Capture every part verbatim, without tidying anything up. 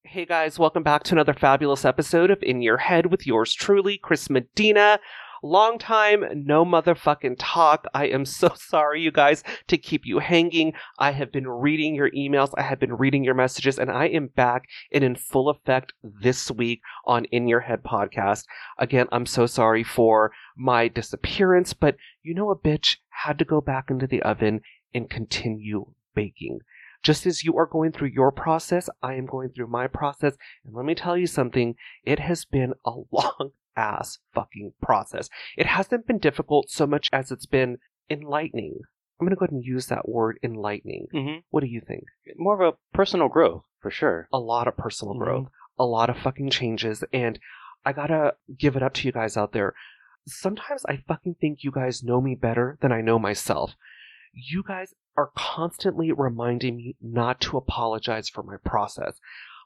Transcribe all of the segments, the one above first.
Hey guys, welcome back to another fabulous episode of In Your Head with yours truly, Chris Medina. Long time, no motherfucking talk. I am so sorry, you guys, to keep you hanging. I have been reading your emails. I have been reading your messages, and I am back and in full effect this week on In Your Head podcast. Again, I'm so sorry for my disappearance, but you know a bitch had to go back into the oven and continue baking. Just as you are going through your process, I am going through my process. And let me tell you something, it has been a long ass fucking process. It hasn't been difficult so much as it's been enlightening. I'm going to go ahead and use that word, enlightening. Mm-hmm. What do you think? More of a personal growth, for sure. A lot of personal Mm-hmm. growth, a lot of fucking changes. And I gotta give it up to you guys out there. Sometimes I fucking think you guys know me better than I know myself. You guys are constantly reminding me not to apologize for my process.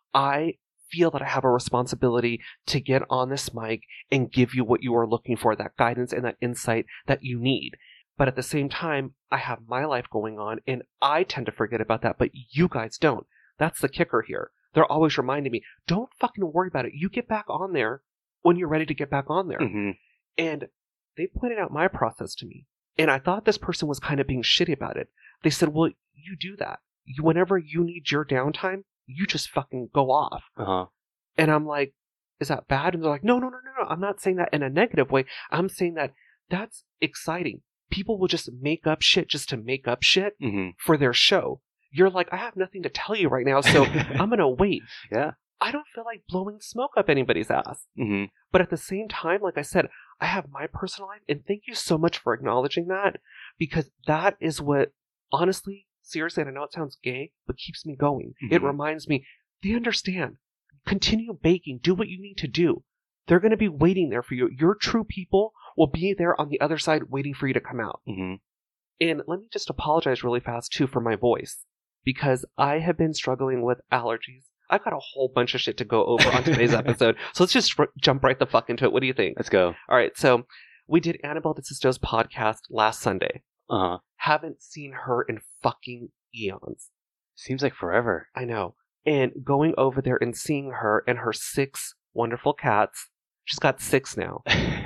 I feel that I have a responsibility to get on this mic and give you what you are looking for, that guidance and that insight that you need. But at the same time, I have my life going on and I tend to forget about that, but you guys don't. That's the kicker here. They're always reminding me, don't fucking worry about it. You get back on there when you're ready to get back on there. Mm-hmm. And they pointed out my process to me. And I thought this person was kind of being shitty about it. They said, well, you do that. You, whenever you need your downtime, you just fucking go off. Uh-huh. And I'm like, is that bad? And they're like, no, no, no, no, no. I'm not saying that in a negative way. I'm saying that that's exciting. People will just make up shit just to make up shit Mm-hmm. for their show. You're like, I have nothing to tell you right now, so I'm going to wait. Yeah. I don't feel like blowing smoke up anybody's ass. Mm-hmm. But at the same time, like I said, I have my personal life, and thank you so much for acknowledging that, because that is what, honestly, seriously, and I know it sounds gay, but keeps me going. Mm-hmm. It reminds me, they understand. Continue baking. Do what you need to do. They're going to be waiting there for you. Your true people will be there on the other side waiting for you to come out. Mm-hmm. And let me just apologize really fast, too, for my voice, because I have been struggling with allergies. I've got a whole bunch of shit to go over on today's episode. So let's just r- jump right the fuck into it. What do you think? Let's go. All right. So we did Annabelle DeSisto's podcast last Sunday. Uh-huh. Haven't seen her in fucking eons. Seems like forever. I know. And going over there and seeing her and her six wonderful cats. She's got six now.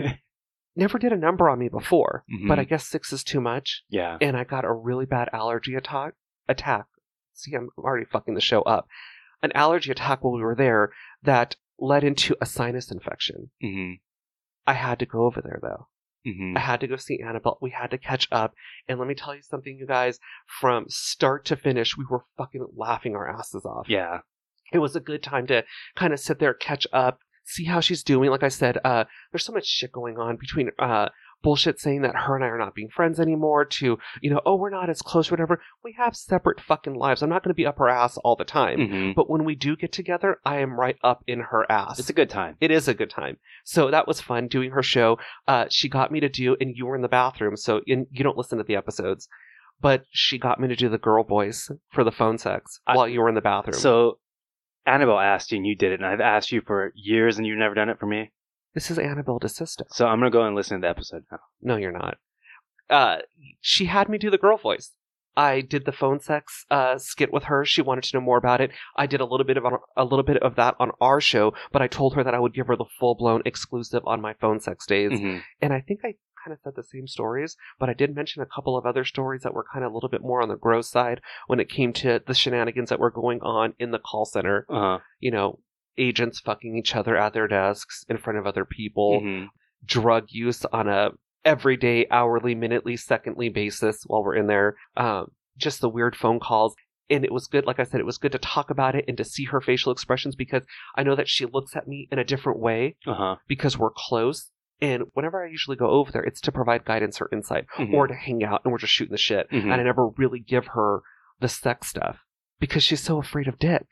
Never did a number on me before, Mhm. but I guess six is too much. Yeah. And I got a really bad allergy attack. Attack. See, I'm already fucking the show up. An allergy attack while we were there that led into a sinus infection. Mm-hmm. I had to go over there, though. Mm-hmm. I had to go see Annabelle. We had to catch up. And let me tell you something, you guys. From start to finish, we were fucking laughing our asses off. Yeah. It was a good time to kind of sit there, catch up, see how she's doing. Like I said, uh, there's so much shit going on between uh, bullshit saying that her and I are not being friends anymore to, you know, oh, we're not as close, whatever. We have separate fucking lives. I'm not going to be up her ass all the time. Mm-hmm. But when we do get together, I am right up in her ass. It's a good time. It is a good time. So that was fun doing her show. Uh, she got me to do, and you were in the bathroom, so in, you don't listen to the episodes, but she got me to do the girl voice for the phone sex I, while you were in the bathroom. So Annabelle asked you and you did it, and I've asked you for years and you've never done it for me. This is Annabelle DeSisto. So I'm going to go and listen to the episode now. No, you're not. Uh, she had me do the girl voice. I did the phone sex uh, skit with her. She wanted to know more about it. I did a little bit of a little bit of that on our show, but I told her that I would give her the full blown exclusive on my phone sex days. Mm-hmm. And I think I kind of said the same stories, but I did mention a couple of other stories that were kind of a little bit more on the gross side when it came to the shenanigans that were going on in the call center. Uh-huh. You know, agents fucking each other at their desks in front of other people, Mm-hmm. drug use on a everyday, hourly, minutely, secondly basis while we're in there. Um, just the weird phone calls. And it was good, like I said, it was good to talk about it and to see her facial expressions because I know that she looks at me in a different way Uh-huh. because we're close. And whenever I usually go over there, it's to provide guidance or insight Mhm. or to hang out and we're just shooting the shit. Mhm. And I never really give her the sex stuff because she's so afraid of dick.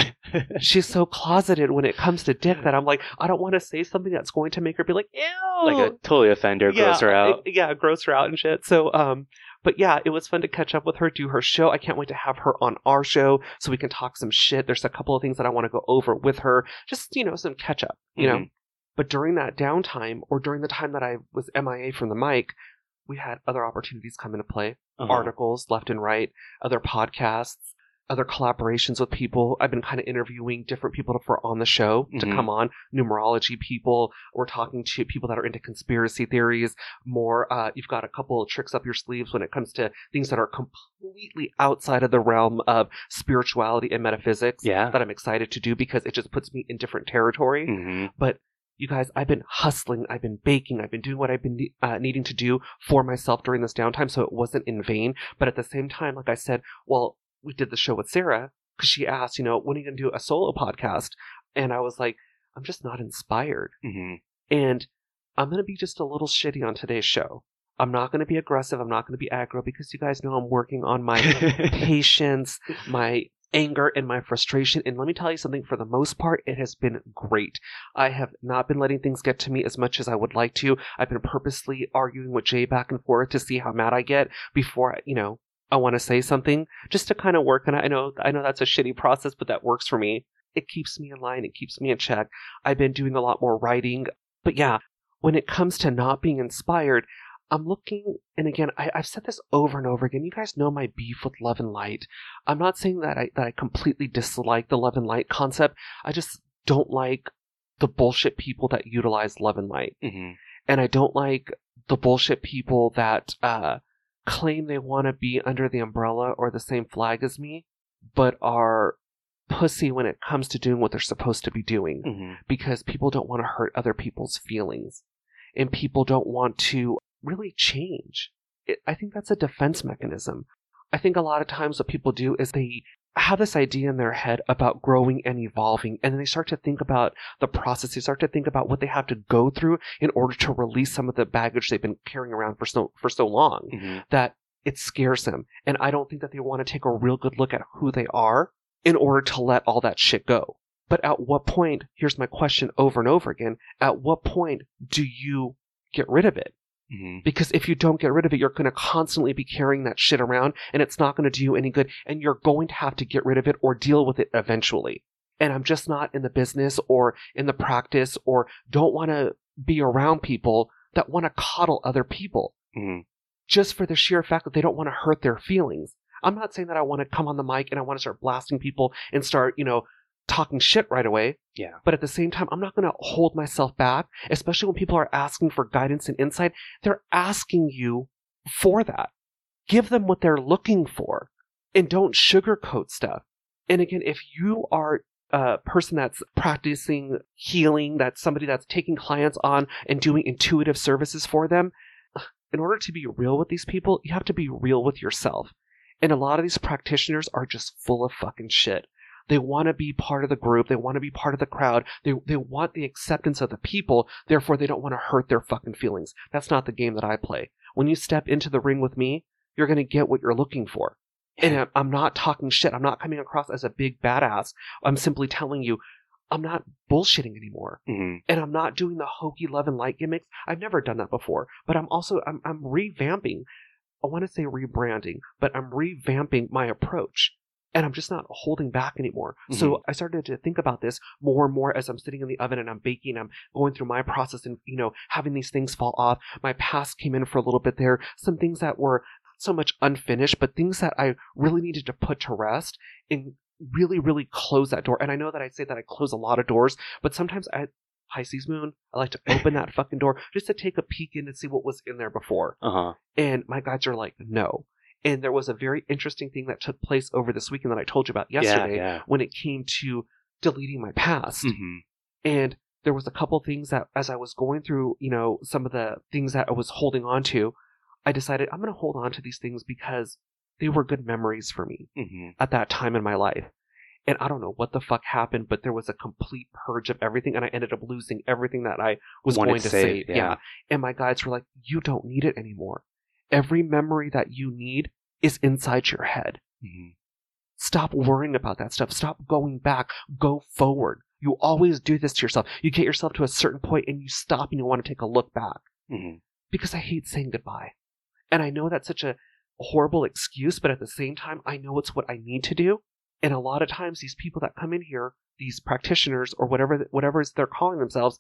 She's so closeted when it comes to dick that I'm like, I don't want to say something that's going to make her be like, ew. Like a totally offender, gross her out. It, yeah, gross her out and shit. So, um, but yeah, it was fun to catch up with her, do her show. I can't wait to have her on our show so we can talk some shit. There's a couple of things that I want to go over with her. Just, you know, some catch up, you Mhm. know. But during that downtime or during the time that I was M I A from the mic, we had other opportunities come into play. Uh-huh. Articles left and right, other podcasts. other collaborations with people. I've been kind of interviewing different people for on the show to Mhm. come on. Numerology people. We're talking to people that are into conspiracy theories. More, uh, you've got a couple of tricks up your sleeves when it comes to things that are completely outside of the realm of spirituality and metaphysics. Yeah. That I'm excited to do because it just puts me in different territory. hmm But you guys, I've been hustling, I've been baking, I've been doing what I've been uh, needing to do for myself during this downtime, so it wasn't in vain. But at the same time, like I said, well, we did the show with Sarah because she asked, you know, when are you going to do a solo podcast? And I was like, I'm just not inspired. hmm And I'm going to be just a little shitty on today's show. I'm not going to be aggressive. I'm not going to be aggro because you guys know I'm working on my patience, my anger, and my frustration. And let me tell you something, for the most part, it has been great. I have not been letting things get to me as much as I would like to. I've been purposely arguing with Jay back and forth to see how mad I get before, you know, I want to say something, just to kind of work. And I know, I know that's a shitty process, but that works for me. It keeps me in line. It keeps me in check. I've been doing a lot more writing. But yeah, when it comes to not being inspired, I'm looking, and again, I, I've said this over and over again. You guys know my beef with love and light. I'm not saying that I that I completely dislike the love and light concept. I just don't like the bullshit people that utilize love and light, hmm and I don't like the bullshit people that uh, claim they want to be under the umbrella or the same flag as me, but are pussy when it comes to doing what they're supposed to be doing, hmm because people don't want to hurt other people's feelings, and people don't want to really change. It, I think that's a defense mechanism. I think a lot of times what people do is they have this idea in their head about growing and evolving, and then they start to think about the process. They start to think about what they have to go through in order to release some of the baggage they've been carrying around for so for so long hmm that it scares them. And I don't think that they want to take a real good look at who they are in order to let all that shit go. But at what point, here's my question over and over again, at what point do you get rid of it? hmm Because if you don't get rid of it, you're going to constantly be carrying that shit around, and it's not going to do you any good, and you're going to have to get rid of it or deal with it eventually. And I'm just not in the business or in the practice or don't want to be around people that want to coddle other people hmm just for the sheer fact that they don't want to hurt their feelings. I'm not saying that I want to come on the mic and I want to start blasting people and start, you know, talking shit right away. Yeah. But at the same time, I'm not going to hold myself back, especially when people are asking for guidance and insight. They're asking you for that. Give them what they're looking for and don't sugarcoat stuff. And again, if you are a person that's practicing healing, that's somebody that's taking clients on and doing intuitive services for them, in order to be real with these people, you have to be real with yourself. And a lot of these practitioners are just full of fucking shit. They want to be part of the group. They want to be part of the crowd. They they want the acceptance of the people. Therefore, they don't want to hurt their fucking feelings. That's not the game that I play. When you step into the ring with me, you're going to get what you're looking for. And I'm not talking shit. I'm not coming across as a big badass. I'm simply telling you, I'm not bullshitting anymore. hmm And I'm not doing the hokey love and light gimmicks. I've never done that before. But I'm also, I'm, I'm revamping. I want to say rebranding, but I'm revamping my approach. And I'm just not holding back anymore. Mm-hmm. So I started to think about this more and more as I'm sitting in the oven and I'm baking. I'm going through my process and, you know, having these things fall off. My past came in for a little bit there. Some things that were not so much unfinished, but things that I really needed to put to rest and really, really close that door. And I know that I say that I close a lot of doors, but sometimes I, Pisces moon, I like to open that fucking door just to take a peek in and see what was in there before. Uh-huh. And my guides are like, no. And there was a very interesting thing that took place over this weekend that I told you about yesterday yeah, yeah. when it came to deleting my past. Mm-hmm. And there was a couple things that as I was going through, you know, some of the things that I was holding on to, I decided I'm going to hold on to these things because they were good memories for me Mm-hmm. at that time in my life. And I don't know what the fuck happened, but there was a complete purge of everything, and I ended up losing everything that I was Wanted going to to save, save. yeah. yeah. And my guides were like, you don't need it anymore. Every memory that you need is inside your head. Mm-hmm. Stop worrying about that stuff. Stop going back. Go forward. You always do this to yourself. You get yourself to a certain point and you stop and you want to take a look back. Mm-hmm. Because I hate saying goodbye. And I know that's such a horrible excuse, but at the same time, I know it's what I need to do. And a lot of times these people that come in here, these practitioners or whatever, whatever they're calling themselves,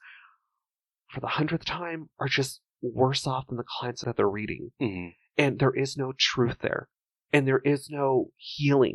for the hundredth time are just worse off than the clients that they're reading. Mm-hmm. And there is no truth there. And there is no healing.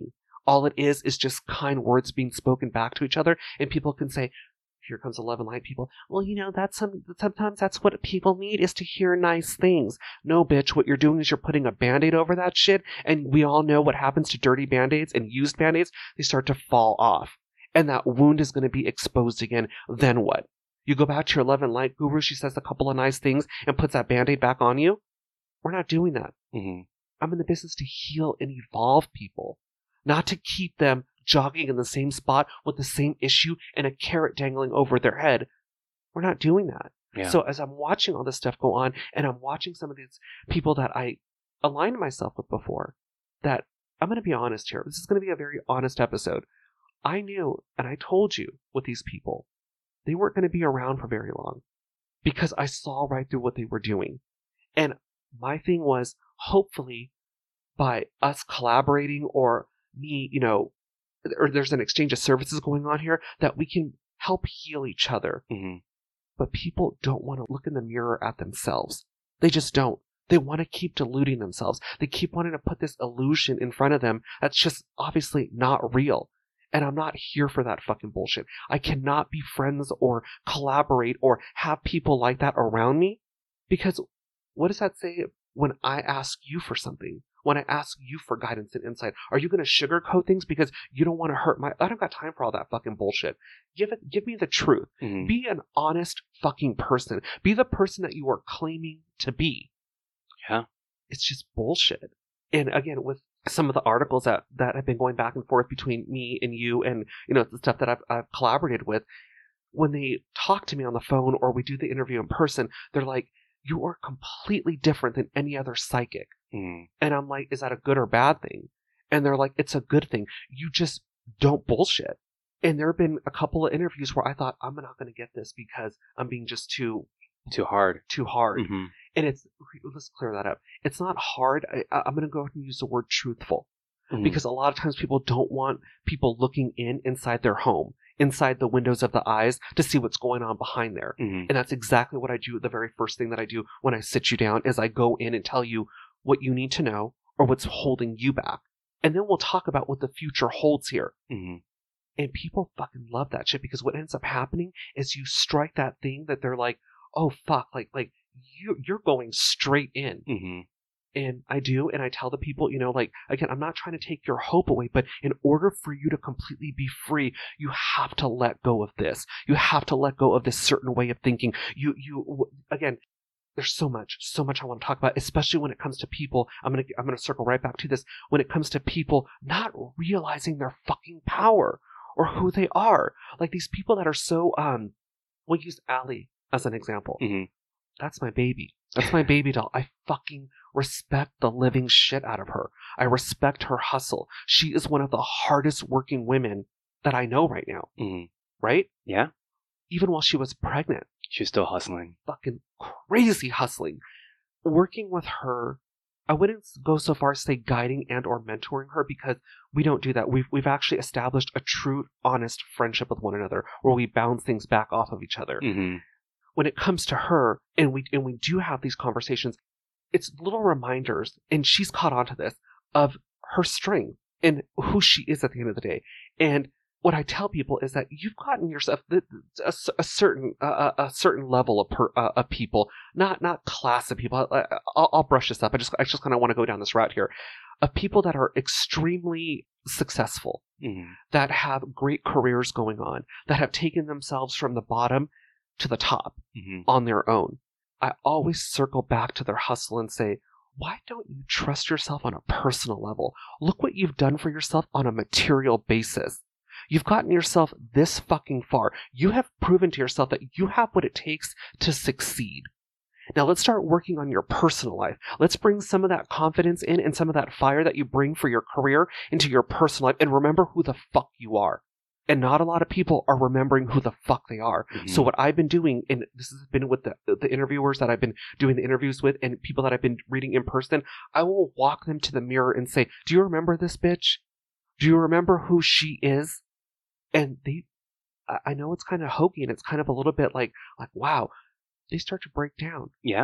all it is is just kind words being spoken back to each other, and people can say, here comes the love and light people. Well, you know, that's some, sometimes that's what people need, is to hear nice things. No, bitch, what you're doing is you're putting a Band-Aid over that shit, and we all know what happens to dirty Band-Aids and used Band-Aids. They start to fall off, and that wound is going to be exposed again. Then what? You go back to your love and light guru, she says a couple of nice things and puts that Band-Aid back on you? We're not doing that. Mm-hmm. I'm in the business to heal and evolve people, not to keep them jogging in the same spot with the same issue and a carrot dangling over their head. We're not doing that. Yeah. So as I'm watching all this stuff go on, and I'm watching some of these people that I aligned myself with before, that I'm going to be honest here. This is going to be a very honest episode. I knew, and I told you with these people, they weren't going to be around for very long because I saw right through what they were doing. And my thing was, hopefully, by us collaborating or me, you know, or there's an exchange of services going on here, that we can help heal each other. Mm-hmm. But people don't want to look in the mirror at themselves. They just don't. They want to keep deluding themselves. They keep wanting to put this illusion in front of them that's just obviously not real. And I'm not here for that fucking bullshit. I cannot be friends or collaborate or have people like that around me, because what does that say when I ask you for something? When I ask you for guidance and insight, are you going to sugarcoat things because you don't want to hurt my... I don't got time for all that fucking bullshit. Give it. Give me the truth. Mm-hmm. Be an honest fucking person. Be the person that you are claiming to be. Yeah. It's just bullshit. And again, with some of the articles that, that have been going back and forth between me and you and, you know, the stuff that I've, I've collaborated with, when they talk to me on the phone or we do the interview in person, they're like, you are completely different than any other psychic. Mm. And I'm like, is that a good or bad thing? And they're like, it's a good thing. You just don't bullshit. And there have been a couple of interviews where I thought, I'm not going to get this because I'm being just too... Too hard. Too hard. Mm-hmm. And it's... Let's clear that up. It's not hard. I, I'm going to go ahead and use the word truthful. Mm-hmm. Because a lot of times people don't want people looking in inside their home, inside the windows of the eyes, to see what's going on behind there. Mm-hmm. And that's exactly what I do. The very first thing that I do when I sit you down is I go in and tell you what you need to know or what's holding you back. And then we'll talk about what the future holds here. Mm-hmm. And people fucking love that shit, because what ends up happening is you strike that thing that they're like, oh fuck, like, like you, you're going straight in. Mm-hmm. And I do, and I tell the people, you know, like, again, I'm not trying to take your hope away, but in order for you to completely be free, you have to let go of this. You have to let go of this certain way of thinking. You, you, again, there's so much, so much I want to talk about, especially when it comes to people. I'm going to, I'm going to circle right back to this. When it comes to people not realizing their fucking power or who they are. Like these people that are so, um, we'll use Allie as an example. Mm-hmm. That's my baby. That's my baby doll. I fucking respect the living shit out of her. I respect her hustle. She is one of the hardest working women that I know right now. Mm-hmm. Right? Yeah. Even while she was pregnant. She's still hustling. Fucking crazy hustling. Working with her, I wouldn't go so far as to say guiding and or mentoring her, because we don't do that. We've, we've actually established a true, honest friendship with one another where we bounce things back off of each other. Mm-hmm. When it comes to her, and we and we do have these conversations, it's little reminders, and she's caught on to this, of her strength and who she is at the end of the day. And what I tell people is that you've gotten yourself a, a certain a, a certain level of per, uh, of people, not not class of people. I, I'll, I'll brush this up. I just I just kind of want to go down this route here, of people that are extremely successful, mm-hmm. that have great careers going on, that have taken themselves from the bottom to the top mm-hmm. on their own. I always circle back to their hustle and say, why don't you trust yourself on a personal level? Look what you've done for yourself on a material basis. You've gotten yourself this fucking far. You have proven to yourself that you have what it takes to succeed. Now let's start working on your personal life. Let's bring some of that confidence in and some of that fire that you bring for your career into your personal life, and remember who the fuck you are. And not a lot of people are remembering who the fuck they are. Mm-hmm. So what I've been doing, and this has been with the, the interviewers that I've been doing the interviews with and people that I've been reading in person, I will walk them to the mirror and say, do you remember this bitch? Do you remember who she is? And they, I know it's kind of hokey and it's kind of a little bit like, like, wow, they start to break down. Yeah.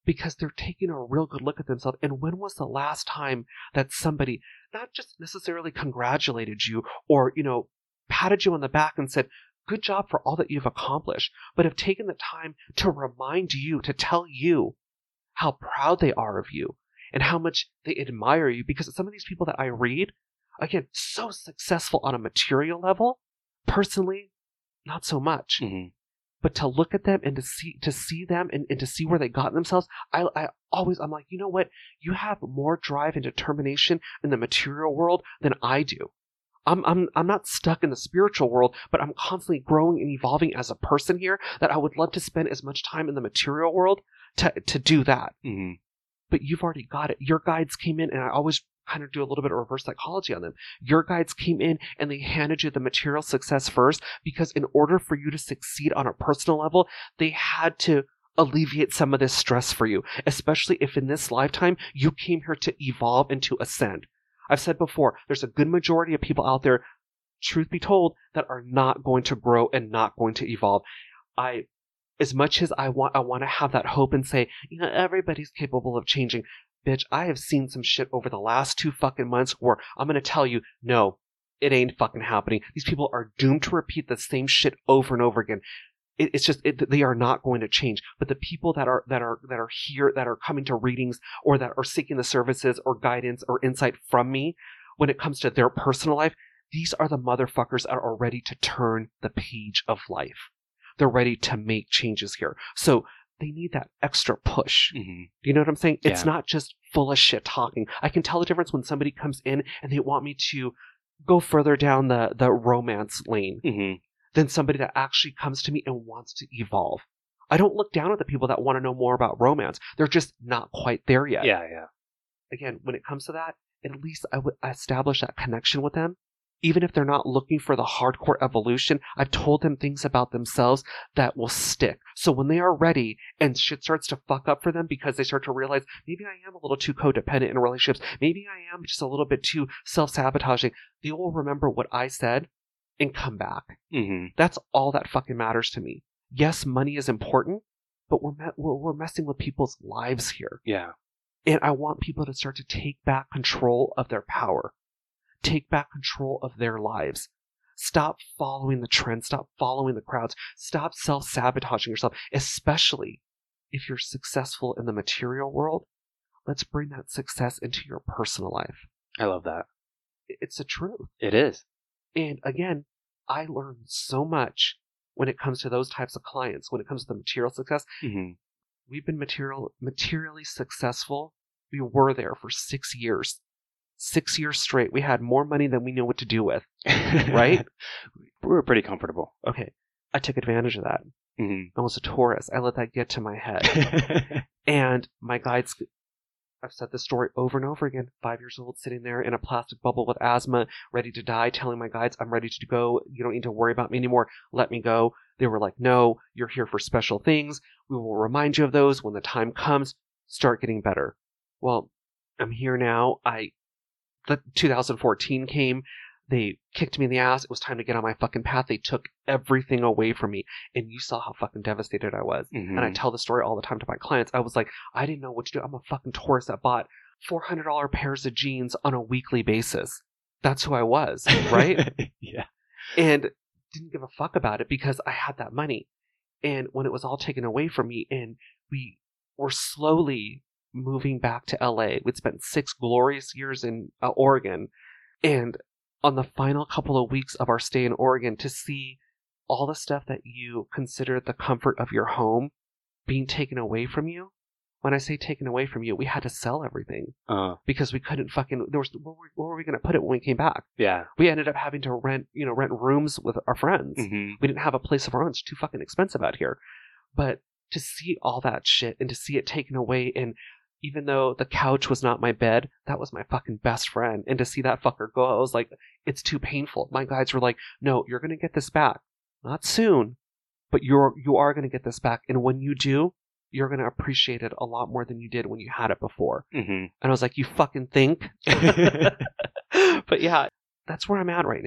because they're taking a real good look at themselves. And when was the last time that somebody not just necessarily congratulated you or, you know, patted you on the back and said, good job for all that you've accomplished, but have taken the time to remind you, to tell you how proud they are of you and how much they admire you? Because some of these people that I read, again, so successful on a material level, personally, not so much. Mm-hmm. But to look at them and to see to see them and, and to see where they got themselves, I, I always, I'm like, you know what? You have more drive and determination in the material world than I do. I'm I'm I'm not stuck in the spiritual world, but I'm constantly growing and evolving as a person here, that I would love to spend as much time in the material world to to do that. Mm-hmm. But you've already got it. Your guides came in, and I always kind of do a little bit of reverse psychology on them. Your guides came in and they handed you the material success first, because in order for you to succeed on a personal level, they had to alleviate some of this stress for you, especially if in this lifetime you came here to evolve and to ascend. I've said before, there's a good majority of people out there, truth be told, that are not going to grow and not going to evolve. I, as much as I want, I want to have that hope and say, you know, everybody's capable of changing. Bitch, I have seen some shit over the last two fucking months where I'm going to tell you, no, it ain't fucking happening. These people are doomed to repeat the same shit over and over again. It, it's just, it, they are not going to change. But the people that are, that are, that are here, that are coming to readings or that are seeking the services or guidance or insight from me when it comes to their personal life, these are the motherfuckers that are ready to turn the page of life. They're ready to make changes here. So they need that extra push. Mm-hmm. You know what I'm saying? It's Yeah. not just full of shit talking. I can tell the difference when somebody comes in and they want me to go further down the, the romance lane Mm-hmm. than somebody that actually comes to me and wants to evolve. I don't look down at the people that want to know more about romance. They're just not quite there yet. Yeah, yeah. Again, when it comes to that, at least I would establish that connection with them. Even if they're not looking for the hardcore evolution, I've told them things about themselves that will stick. So when they are ready and shit starts to fuck up for them because they start to realize, maybe I am a little too codependent in relationships, maybe I am just a little bit too self-sabotaging, they will remember what I said and come back. Mm-hmm. That's all that fucking matters to me. Yes, money is important, but we're, me- we're, we're messing with people's lives here. Yeah. And I want people to start to take back control of their power. Take back control of their lives. Stop following the trend. Stop following the crowds. Stop self-sabotaging yourself, especially if you're successful in the material world. Let's bring that success into your personal life. I love that. It's the truth. It is. And again, I learned so much when it comes to those types of clients, when it comes to the material success. Mm-hmm. We've been material, materially successful. We were there for six years. Six years straight. We had more money than we knew what to do with. Right? We were pretty comfortable. Okay. I took advantage of that. Mm-hmm. I was a Taurus. I let that get to my head. And my guides, I've said this story over and over again. Five years old, sitting there in a plastic bubble with asthma, ready to die, telling my guides, I'm ready to go. You don't need to worry about me anymore. Let me go. They were like, no, you're here for special things. We will remind you of those when the time comes. Start getting better. Well, I'm here now. I, the two thousand fourteen came. They kicked me in the ass. It was time to get on my fucking path. They took everything away from me. And you saw how fucking devastated I was. Mm-hmm. And I tell the story all the time to my clients. I was like, I didn't know what to do. I'm a fucking Taurus that bought four hundred dollars pairs of jeans on a weekly basis. That's who I was, right? Yeah. And didn't give a fuck about it because I had that money. And when it was all taken away from me and we were slowly moving back to L A, we'd spent six glorious years in uh, Oregon. And on the final couple of weeks of our stay in Oregon, to see all the stuff that you considered the comfort of your home being taken away from you. When I say taken away from you, we had to sell everything Uh, because we couldn't fucking, there was, where were, where were we going to put it when we came back? yeah. We ended up having to rent, you know, rent rooms with our friends. Mm-hmm. We didn't have a place of our own. It's too fucking expensive out here. But to see all that shit and to see it taken away, and even though the couch was not my bed, that was my fucking best friend. And to see that fucker go, I was like, it's too painful. My guides were like, no, you're going to get this back. Not soon, but you're, you are going to get this back. And when you do, you're going to appreciate it a lot more than you did when you had it before. Mm-hmm. And I was like, you fucking think? But yeah, that's where I'm at right now.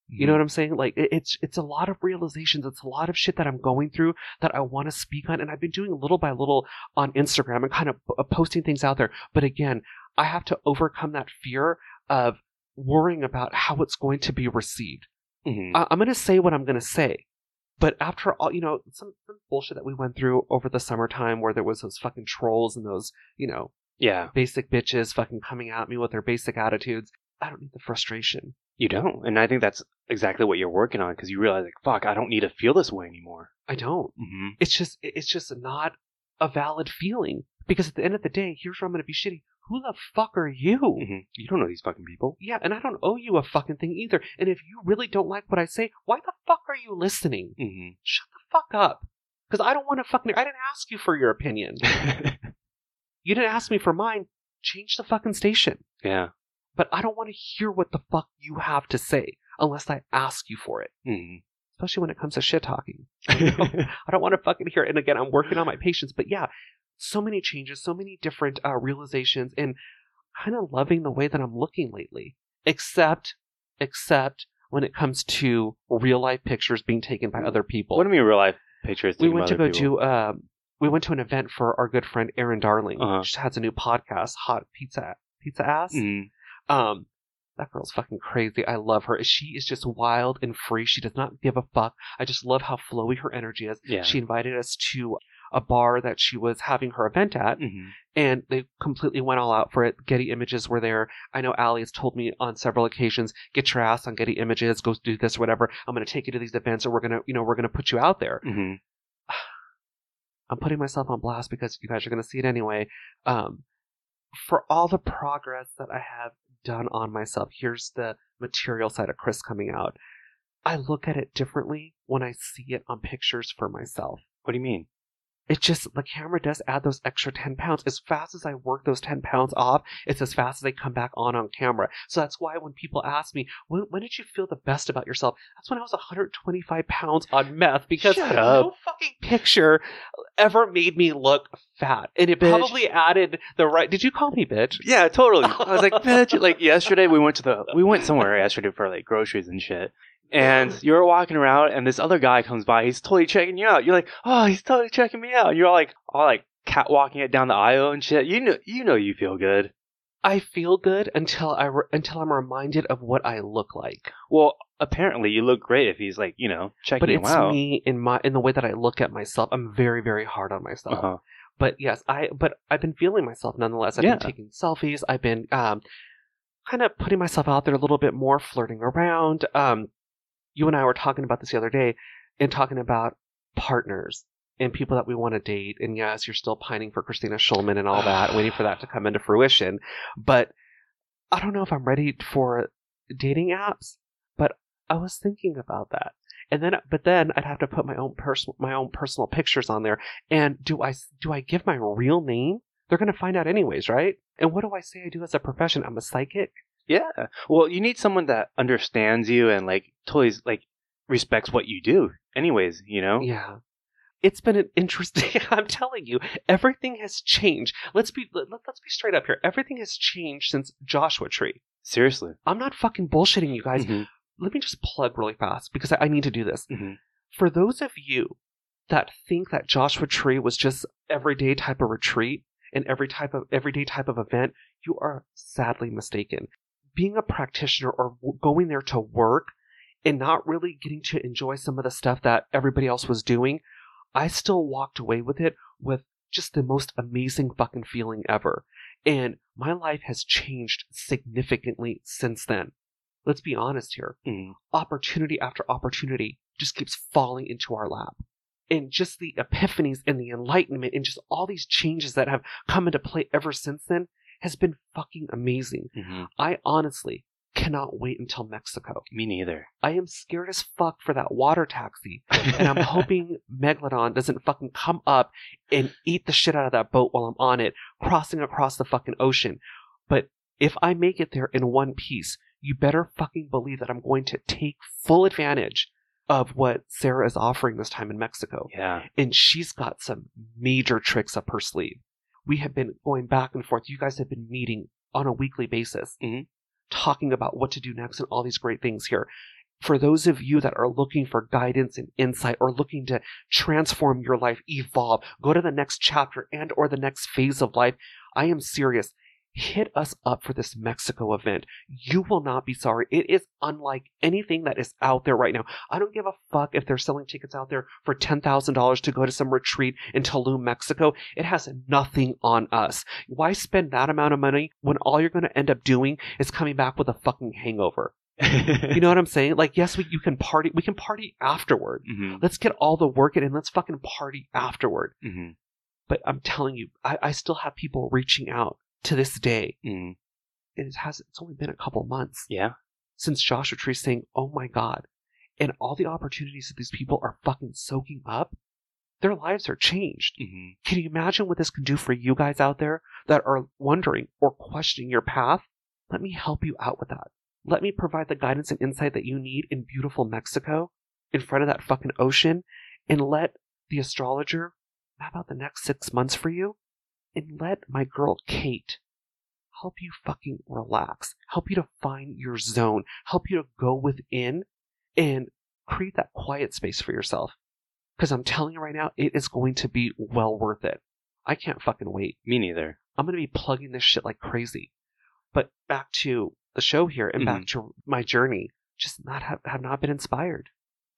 You know what I'm saying? Like, it, it's it's a lot of realizations. It's a lot of shit that I'm going through that I want to speak on. And I've been doing little by little on Instagram and kind of p- posting things out there. But again, I have to overcome that fear of worrying about how it's going to be received. Mm-hmm. I- I'm going to say what I'm going to say. But after all, you know, some, some bullshit that we went through over the summertime where there was those fucking trolls and those, you know, Yeah. basic bitches fucking coming at me with their basic attitudes. I don't need the frustration. You don't. And I think that's exactly what you're working on, because you realize, like, fuck, I don't need to feel this way anymore. I don't. Mm-hmm. It's just, it's just not a valid feeling. Because at the end of the day, here's where I'm going to be shitty. Who the fuck are you? Mm-hmm. You don't know these fucking people. Yeah, and I don't owe you a fucking thing either. And if you really don't like what I say, why the fuck are you listening? Mm-hmm. Shut the fuck up. Because I don't want to fucking... I didn't ask you for your opinion. You didn't ask me for mine. Change the fucking station. Yeah. But I don't want to hear what the fuck you have to say unless I ask you for it. Mm-hmm. Especially when it comes to shit talking. You know? I don't want to fucking hear it. And again, I'm working on my patience. But yeah, so many changes, so many different uh, realizations, and kind of loving the way that I'm looking lately. Except, except when it comes to real life pictures being taken by other people. What do you mean real life pictures? We went to go to um, we went to an event for our good friend Erin Darling. Uh-huh. She has a new podcast, Hot Pizza Pizza Ass. Mm-hmm. Um, that girl's fucking crazy. I love her. She is just wild and free. She does not give a fuck. I just love how flowy her energy is. Yeah. She invited us to a bar that she was having her event at, Mm-hmm. and they completely went all out for it. Getty Images were there. I know Allie has told me on several occasions, get your ass on Getty Images, go do this or whatever. I'm going to take you to these events, or we're going to, you know, we're going to put you out there. Mm-hmm. I'm putting myself on blast because you guys are going to see it anyway. Um, for all the progress that I have done on myself, here's the material side of Chris coming out. I look at it differently when I see it on pictures for myself. What do you mean? It just, the camera does add those extra ten pounds. As fast as I work those ten pounds off, it's as fast as they come back on on camera. So that's why when people ask me, when, when did you feel the best about yourself? That's when I was one hundred twenty-five pounds on meth, because Shut no up. fucking picture ever made me look fat. And it Bitch. probably added the right... Did you call me bitch? Yeah, totally. I was like, bitch. Like yesterday, we went to the we went somewhere yesterday for like groceries and shit. And you were walking around, and this other guy comes by. He's totally checking you out. You're like, oh, he's totally checking me out. And you're all like, all like catwalking it down the aisle and shit. You know, you know, you feel good. I feel good until I re- until I'm reminded of what I look like. Well, apparently, you look great if he's like, you know, checking But you it's out. me in my in the way that I look at myself. I'm very, very hard on myself. Uh-huh. But yes, I but I've been feeling myself nonetheless. I've Yeah. been taking selfies. I've been um, kind of putting myself out there a little bit more, flirting around. Um, you and I were talking about this the other day, and talking about partners and people that we want to date. And yes, you're still pining for Christina Schulman and all that, waiting for that to come into fruition. But I don't know if I'm ready for dating apps. But I was thinking about that. And then, but then I'd have to put my own personal, my own personal pictures on there. And do I, do I give my real name? They're going to find out anyways, right? And what do I say I do as a profession? I'm a psychic. Yeah. Well, you need someone that understands you and like totally like respects what you do. Anyways, you know. Yeah. It's been an interesting, I'm telling you, everything has changed. Let's be, let, let's be straight up here. Everything has changed since Joshua Tree. Seriously. I'm not fucking bullshitting you guys. Mm-hmm. Let me just plug really fast because I, I need to do this. Mm-hmm. For those of you that think that Joshua Tree was just everyday type of retreat and every type of everyday type of event, you are sadly mistaken. Being a practitioner or w- going there to work and not really getting to enjoy some of the stuff that everybody else was doing, I still walked away with it with just the most amazing fucking feeling ever. And my life has changed significantly since then. Let's be honest here. Mm-hmm. Opportunity after opportunity just keeps falling into our lap. And just the epiphanies and the enlightenment and just all these changes that have come into play ever since then has been fucking amazing. Mm-hmm. I honestly cannot wait until Mexico. Me neither. I am scared as fuck for that water taxi. And I'm hoping Megalodon doesn't fucking come up and eat the shit out of that boat while I'm on it, crossing across the fucking ocean. But if I make it there in one piece, you better fucking believe that I'm going to take full advantage of what Sarah is offering this time in Mexico. Yeah. And she's got some major tricks up her sleeve. We have been going back and forth. You guys have been meeting on a weekly basis, mm-hmm. talking about what to do next and all these great things here. For those of you that are looking for guidance and insight or looking to transform your life, evolve, go to the next chapter and or the next phase of life, I am serious. Hit us up for this Mexico event. You will not be sorry. It is unlike anything that is out there right now. I don't give a fuck if they're selling tickets out there for ten thousand dollars to go to some retreat in Tulum, Mexico. It has nothing on us. Why spend that amount of money when all you're going to end up doing is coming back with a fucking hangover? You know what I'm saying? Like, yes, we you can party. We can party afterward. Mm-hmm. Let's get all the work in and let's fucking party afterward. Mm-hmm. But I'm telling you, I, I still have people reaching out to this day. Mm-hmm. And it has, it's only been a couple months. Yeah. Since Joshua Tree saying, oh my God. And all the opportunities that these people are fucking soaking up, their lives are changed. Mm-hmm. Can you imagine what this can do for you guys out there that are wondering or questioning your path? Let me help you out with that. Let me provide the guidance and insight that you need in beautiful Mexico, in front of that fucking ocean, and let the astrologer map out the next six months for you, and let my girl Kate help you fucking relax, help you to find your zone, help you to go within and create that quiet space for yourself. Because I'm telling you right now, it is going to be well worth it. I can't fucking wait. Me neither. I'm going to be plugging this shit like crazy. But back to the show here and Mm-hmm. back to my journey, just not have, have not been inspired.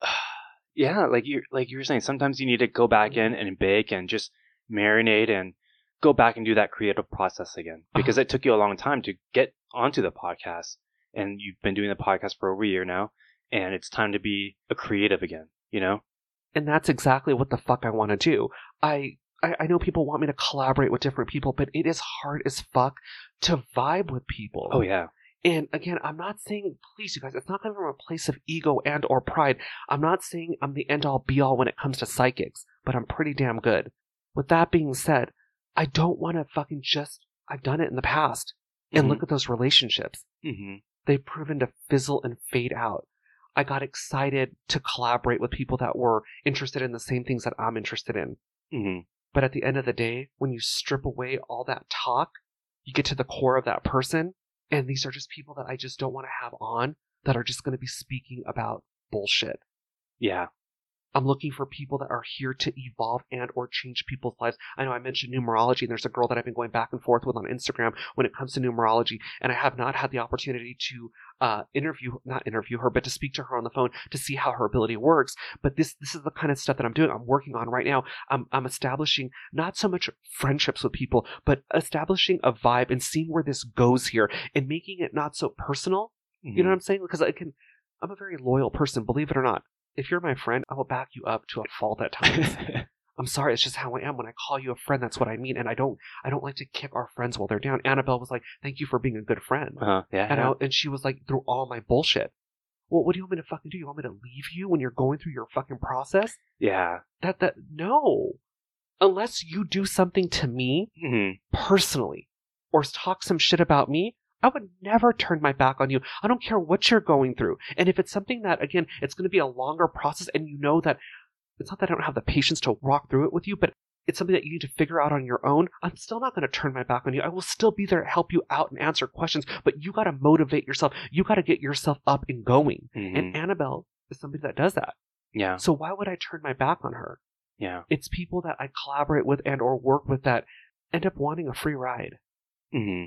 Yeah, like you like you were saying, sometimes you need to go back in and bake and just marinate and go back and do that creative process again. Because it took you a long time to get onto the podcast. And you've been doing the podcast for over a year now. And it's time to be a creative again, you know? And that's exactly what the fuck I want to do. I, I I know people want me to collaborate with different people, but it is hard as fuck to vibe with people. Oh, yeah. And again, I'm not saying, please, you guys, it's not coming from a place of ego and or pride. I'm not saying I'm the end-all be-all when it comes to psychics, but I'm pretty damn good. With that being said, I don't want to fucking just, I've done it in the past. And Mm-hmm. look at those relationships. Mm-hmm. They've proven to fizzle and fade out. I got excited to collaborate with people that were interested in the same things that I'm interested in. Mm-hmm. But at the end of the day, when you strip away all that talk, you get to the core of that person. And these are just people that I just don't want to have on that are just going to be speaking about bullshit. Yeah. I'm looking for people that are here to evolve and or change people's lives. I know I mentioned numerology, and there's a girl that I've been going back and forth with on Instagram when it comes to numerology, and I have not had the opportunity to uh, interview, not interview her, but to speak to her on the phone to see how her ability works. But this this is the kind of stuff that I'm doing. I'm working on right now. I'm, I'm establishing not so much friendships with people, but establishing a vibe and seeing where this goes here and making it not so personal. Mm-hmm. You know what I'm saying? Because I can, I'm a very loyal person, believe it or not. If you're my friend, I will back you up to a fault at times. I'm sorry, it's just how I am. When I call you a friend, that's what I mean. And I don't I don't like to kick our friends while they're down. Annabelle was like, thank you for being a good friend. Uh-huh. Yeah. And, yeah. I, and she was like, through all my bullshit. Well, what do you want me to fucking do? You want me to leave you when you're going through your fucking process? Yeah. That, that, no. Unless you do something to me Mm-hmm. personally or talk some shit about me, I would never turn my back on you. I don't care what you're going through. And if it's something that, again, it's going to be a longer process and you know that it's not that I don't have the patience to walk through it with you, but it's something that you need to figure out on your own, I'm still not going to turn my back on you. I will still be there to help you out and answer questions, but you got to motivate yourself. You got to get yourself up and going. Mm-hmm. And Annabelle is somebody that does that. Yeah. So why would I turn my back on her? Yeah. It's people that I collaborate with and or work with that end up wanting a free ride. Mm-hmm.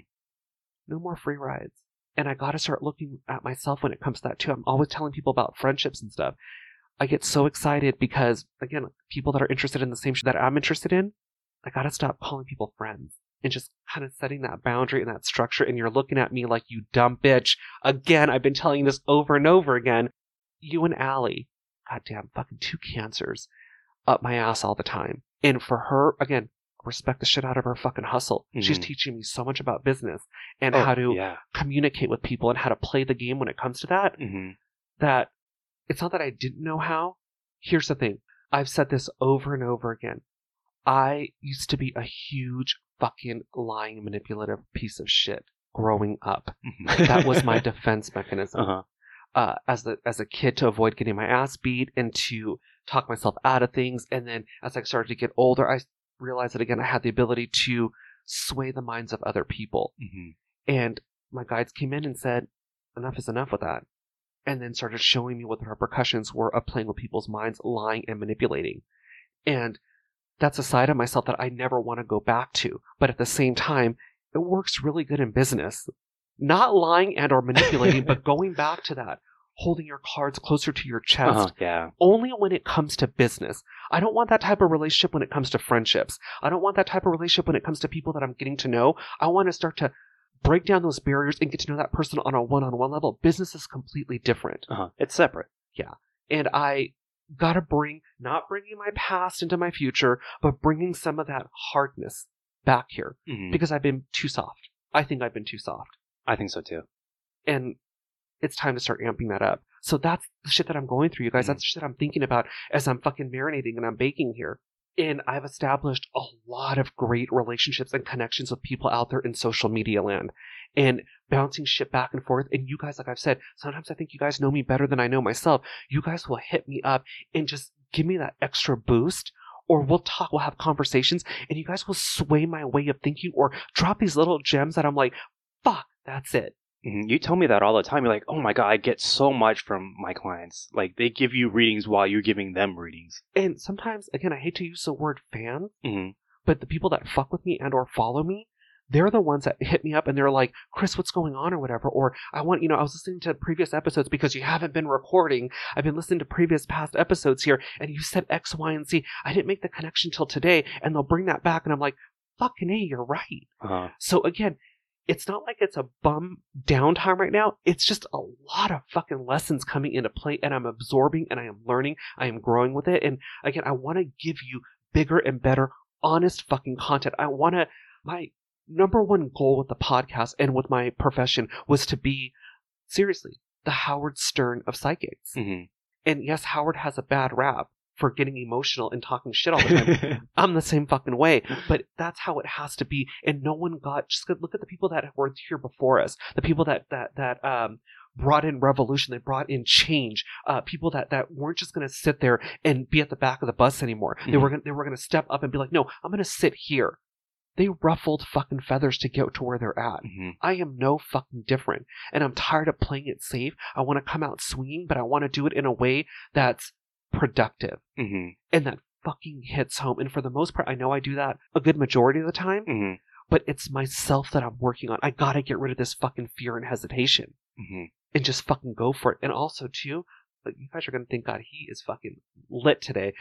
No more free rides. And I got to start looking at myself when it comes to that too. I'm always telling people about friendships and stuff. I get so excited because, again, people that are interested in the same shit that I'm interested in, I got to stop calling people friends and just kind of setting that boundary and that structure. And you're looking at me like, you dumb bitch. Again, I've been telling you this over and over again. You and Allie, goddamn fucking two cancers, up my ass all the time. And for her, again, respect the shit out of her fucking hustle. Mm-hmm. She's teaching me so much about business and oh, how to yeah. communicate with people and how to play the game when it comes to that. Mm-hmm. That it's not that I didn't know how. Here's the thing. I've said this over and over again. I used to be a huge fucking lying, manipulative piece of shit growing up. That was my defense mechanism. Uh-huh. Uh, as the as a kid, to avoid getting my ass beat and to talk myself out of things. And then as I started to get older, I realized that again I had the ability to sway the minds of other people. Mm-hmm. And my guides came in and said, enough is enough with that. and then started showing me what the repercussions were of playing with people's minds, lying and manipulating. And that's a side of myself that I never want to go back to. But at the same time, it works really good in business. Not lying and or manipulating, but going back to that. Holding your cards closer to your chest. Uh-huh, yeah. Only when it comes to business. I don't want that type of relationship when it comes to friendships. I don't want that type of relationship when it comes to people that I'm getting to know. I want to start to break down those barriers and get to know that person on a one-on-one level. Business is completely different. Uh-huh. It's separate. Yeah. And I gotta bring, not bringing my past into my future, but bringing some of that hardness back here. Mm-hmm. Because I've been too soft. I think I've been too soft. I think so too. And it's time to start amping that up. So that's the shit that I'm going through, you guys. Mm-hmm. That's the shit I'm thinking about as I'm fucking marinating and I'm baking here. And I've established a lot of great relationships and connections with people out there in social media land and bouncing shit back and forth. And you guys, like I've said, sometimes I think you guys know me better than I know myself. You guys will hit me up and just give me that extra boost, or we'll talk, we'll have conversations, and you guys will sway my way of thinking or drop these little gems that I'm like, fuck, that's it. Mm-hmm. You tell me that all the time. You're like, oh my God, I get so much from my clients. Like, they give you readings while you're giving them readings. And sometimes, again, I hate to use the word fan, mm-hmm. but the people that fuck with me and or follow me, they're the ones that hit me up and they're like, Chris, what's going on or whatever. Or I want, you know, I was listening to previous episodes because you haven't been recording. I've been listening to previous past episodes here and you said X, Y, and Z. I didn't make the connection till today, and they'll bring that back. And I'm like, fucking A, you're right. Uh-huh. So again, it's not like it's a bum downtime right now. It's just a lot of fucking lessons coming into play, and I'm absorbing and I am learning. I am growing with it. And again, I want to give you bigger and better, honest fucking content. I want to, my number one goal with the podcast and with my profession was to be, seriously, the Howard Stern of psychics. Mm-hmm. And yes, Howard has a bad rap for getting emotional and talking shit all the time. I'm the same fucking way, but that's how it has to be. And no one got, just look at the people that were here before us, the people that, that, that, um, brought in revolution, they brought in change, uh, people that, that weren't just going to sit there and be at the back of the bus anymore. Mm-hmm. They were going they were going to step up and be like, no, I'm going to sit here. They ruffled fucking feathers to get to where they're at. Mm-hmm. I am no fucking different. And I'm tired of playing it safe. I want to come out swinging, but I want to do it in a way that's productive. Mm-hmm. And that fucking hits home. And for the most part, I know I do that a good majority of the time, mm-hmm. but it's myself that I'm working on. I gotta get rid of this fucking fear and hesitation mm-hmm. and just fucking go for it. And also, too, you guys are going to think, God, he is fucking lit today.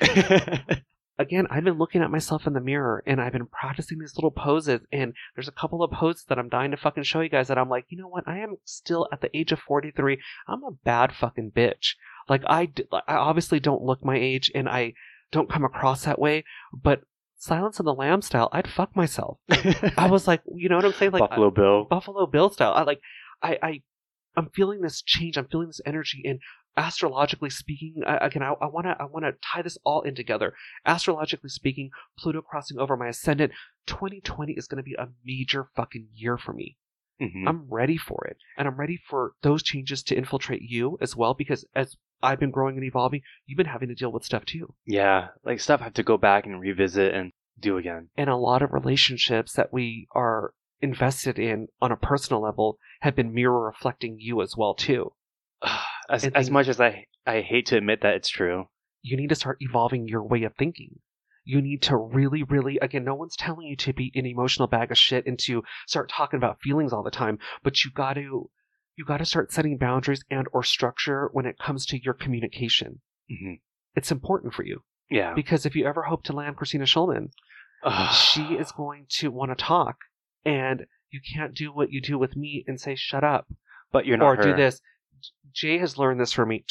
Again, I've been looking at myself in the mirror and I've been practicing these little poses, and there's a couple of poses that I'm dying to fucking show you guys that I'm like, you know what? I am still at the age of forty-three. I'm a bad fucking bitch. Like, I, I obviously don't look my age and I don't come across that way, but Silence of the Lamb style, I'd fuck myself. I was like, you know what I'm saying? Like Buffalo Bill. Buffalo Bill style. I like, I, I, I'm feeling this change. I'm feeling this energy, and astrologically speaking, I, again, I want to I want to tie this all in together. Astrologically speaking, Pluto crossing over my ascendant, twenty twenty is going to be a major fucking year for me. Mm-hmm. I'm ready for it, and I'm ready for those changes to infiltrate you as well, because as I've been growing and evolving, you've been having to deal with stuff too. Yeah, like stuff I have to go back and revisit and do again. And a lot of relationships that we are invested in on a personal level have been mirror reflecting you as well too. As, as much as I, I hate to admit that it's true. You need to start evolving your way of thinking. You need to really, really, again, no one's telling you to be an emotional bag of shit and to start talking about feelings all the time, but you got to, you got to start setting boundaries and or structure when it comes to your communication. Mm-hmm. It's important for you. Yeah. Because if you ever hope to land Christina Schulman, she is going to want to talk, and you can't do what you do with me and say, shut up. But you're not Or her. do this. Jay has learned this from me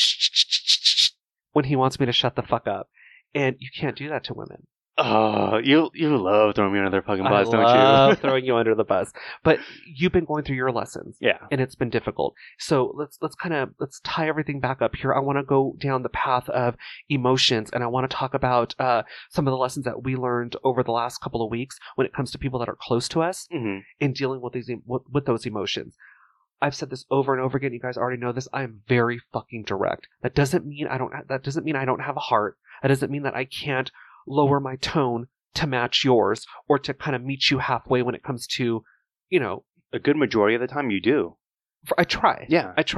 when he wants me to shut the fuck up. And you can't do that to women. Oh, you you love throwing me under their fucking bus, I don't love you? throwing you under the bus. But you've been going through your lessons. Yeah. And it's been difficult. So let's let's kind of let's tie everything back up here. I want to go down the path of emotions, and I want to talk about uh, some of the lessons that we learned over the last couple of weeks when it comes to people that are close to us mm-hmm. in dealing with these with, with those emotions. I've said this over and over again. You guys already know this. I am very fucking direct. That doesn't mean I don't. That doesn't mean I don't have a heart. That doesn't mean that I can't lower my tone to match yours or to kind of meet you halfway when it comes to, you know, a good majority of the time you do. I try. Yeah, I try.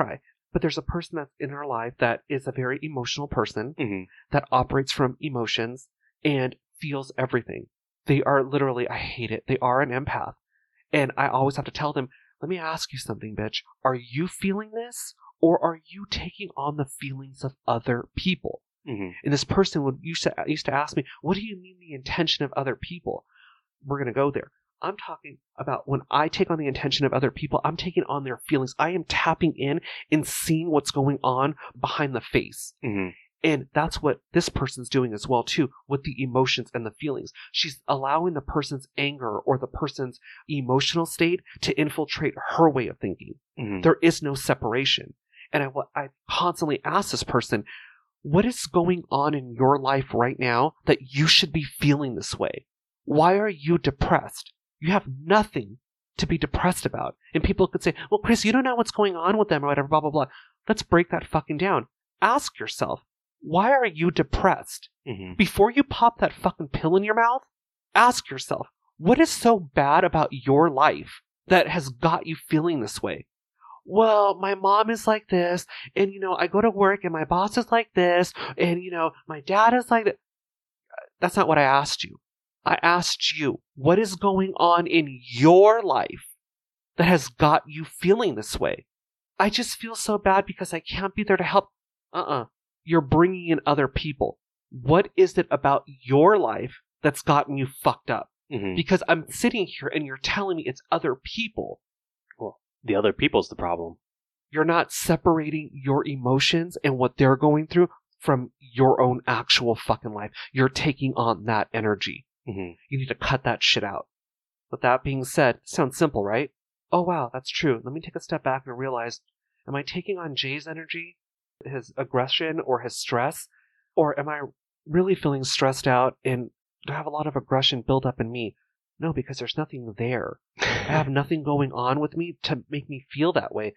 But there's a person that's in our life that is a very emotional person Mm-hmm. that operates from emotions and feels everything. They are literally, I hate it, they are an empath. And I always have to tell them, let me ask you something, bitch. Are you feeling this? Or are you taking on the feelings of other people? Mm-hmm. And this person would used to, used to ask me, what do you mean the intention of other people? We're going to go there. I'm talking about when I take on the intention of other people, I'm taking on their feelings. I am tapping in and seeing what's going on behind the face. Mm-hmm. And that's what this person's doing as well, too, with the emotions and the feelings. She's allowing the person's anger or the person's emotional state to infiltrate her way of thinking. Mm-hmm. There is no separation. And I, I constantly ask this person, what is going on in your life right now that you should be feeling this way? Why are you depressed? You have nothing to be depressed about. And people could say, well, Chris, you don't know what's going on with them or whatever, blah, blah, blah. Let's break that fucking down. Ask yourself, why are you depressed? Mm-hmm. Before you pop that fucking pill in your mouth, ask yourself, what is so bad about your life that has got you feeling this way? Well, my mom is like this, and, you know, I go to work and my boss is like this, and, you know, my dad is like that. That's not what I asked you. I asked you, what is going on in your life that has got you feeling this way? I just feel so bad because I can't be there to help. Uh-uh. You're bringing in other people. What is it about your life that's gotten you fucked up? Mm-hmm. Because I'm sitting here and you're telling me it's other people. Well, the other people's the problem. You're not separating your emotions and what they're going through from your own actual fucking life. You're taking on that energy. Mm-hmm. You need to cut that shit out. With that being said, sounds simple, right? Oh, wow, that's true. Let me take a step back and realize, am I taking on Jay's energy, his aggression, or his stress? Or am I really feeling stressed out and do I have a lot of aggression built up in me? No, because there's nothing there. I have nothing going on with me to make me feel that way.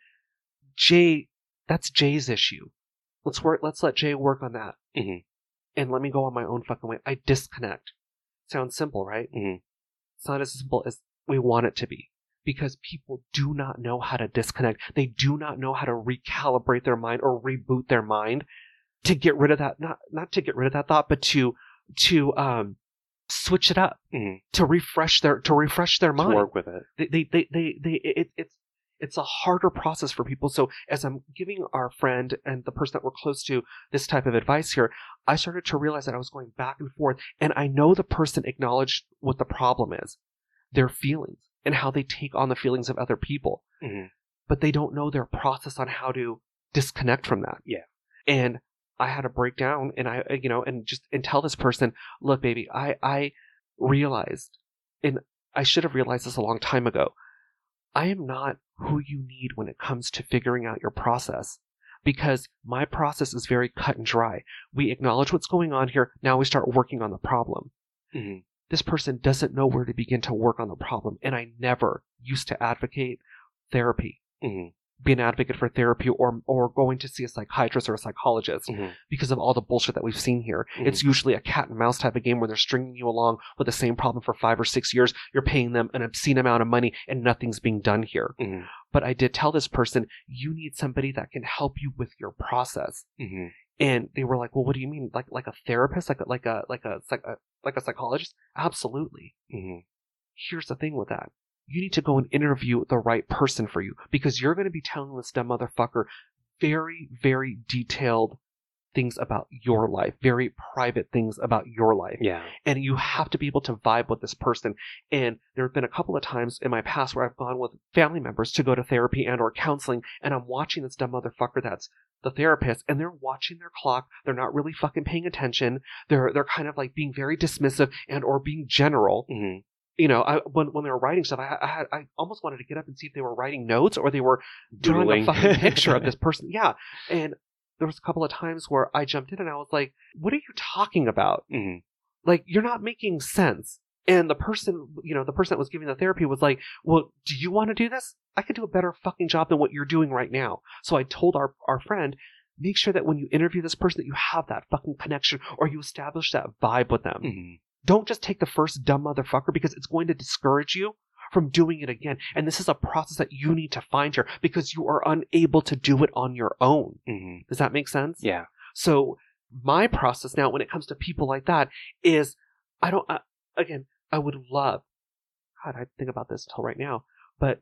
Jay, that's Jay's issue. Let's work. Let's let Jay work on that. Mm-hmm. And let me go on my own fucking way. I disconnect. Sounds simple, right? Mm-hmm. It's not as simple as we want it to be. Because people do not know how to disconnect. They do not know how to recalibrate their mind or reboot their mind to get rid of that. Not not to get rid of that thought, but to to um switch it up. Mm-hmm. To refresh their to refresh their mind. To work with it. They they they they, they it, it's it's a harder process for people. So as I'm giving our friend and the person that we're close to this type of advice here, I started to realize that I was going back and forth, and I know the person acknowledged what the problem is, their feelings. And how they take on the feelings of other people. Mm-hmm. But they don't know their process on how to disconnect from that. Yeah. And I had to break down and I, you know, and just, and tell this person, look, baby, I, I realized, and I should have realized this a long time ago. I am not who you need when it comes to figuring out your process. Because my process is very cut and dry. We acknowledge what's going on here. Now we start working on the problem. Mm-hmm. This person doesn't know where to begin to work on the problem. And I never used to advocate therapy, mm-hmm. be an advocate for therapy or or going to see a psychiatrist or a psychologist mm-hmm. because of all the bullshit that we've seen here. Mm-hmm. It's usually a cat and mouse type of game where they're stringing you along with the same problem for five or six years. You're paying them an obscene amount of money and nothing's being done here. Mm-hmm. But I did tell this person, you need somebody that can help you with your process. Mm-hmm. And they were like, well, what do you mean? Like like a therapist? Like a, like a, like a, like a, like a psychologist? Absolutely. Mm-hmm. Here's the thing with that. You need to go and interview the right person for you because you're going to be telling this dumb motherfucker very, very detailed things about your life, very private things about your life. Yeah. And you have to be able to vibe with this person. And there have been a couple of times in my past where I've gone with family members to go to therapy and or counseling, and I'm watching this dumb motherfucker that's the therapist, and they're watching their clock. They're not really fucking paying attention. They're they're kind of like being very dismissive and or being general. Mm-hmm. You know, I, when when they were writing stuff, I, I had I almost wanted to get up and see if they were writing notes or they were drawing Doodling. a fucking picture of this person. Yeah, and there was a couple of times where I jumped in and I was like, "What are you talking about? Mm-hmm. Like, you're not making sense." And the person, you know, the person that was giving the therapy was like, "Well, do you want to do this? I could do a better fucking job than what you're doing right now." So I told our our friend, make sure that when you interview this person that you have that fucking connection or you establish that vibe with them. Mm-hmm. Don't just take the first dumb motherfucker because it's going to discourage you from doing it again. And this is a process that you need to find here because you are unable to do it on your own. Mm-hmm. Does that make sense? Yeah. So my process now when it comes to people like that is I don't, uh, again, I would love, God, I think about this until right now, but